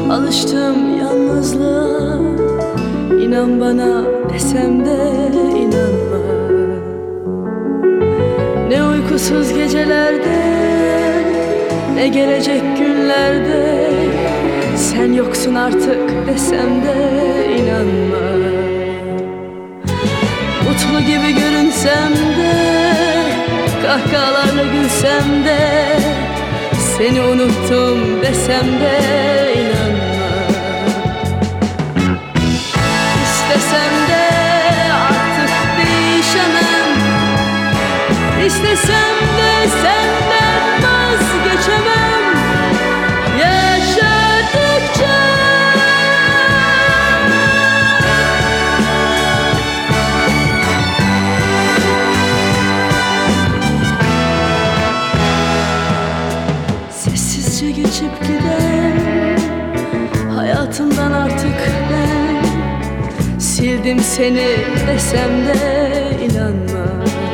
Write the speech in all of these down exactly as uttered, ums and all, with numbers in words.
Alıştım yalnızlığa, inan bana desem de inanma. Ne uykusuz gecelerde, ne gelecek günlerde, sen yoksun artık desem de inanma. Mutlu gibi görünsem de, kahkahalarla gülsem de, seni unuttum desem de inanma. İstesem de artık değişemem, İstesem de senden vazgeçemem. Yaşadıkça sessizce geçip giden hayatımdan artık ben sildim seni desem de inanma.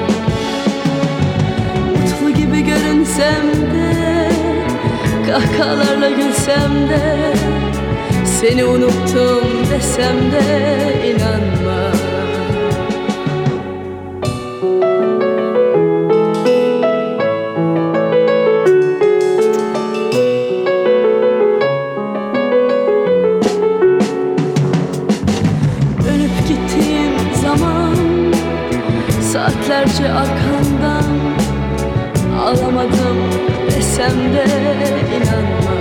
Mutlu gibi görünsem de, kahkahalarla gülsem de, seni unuttum desem de inanma. Ölüp gittiğim zaman saatlerce arkandan ağlamadım desem de inanma.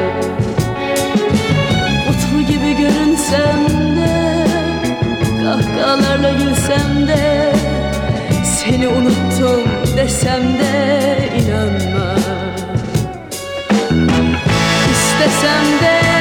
Mutlu gibi görünsem de, kahkahalarla gülsem de, seni unuttum desem de inanma. İstesem de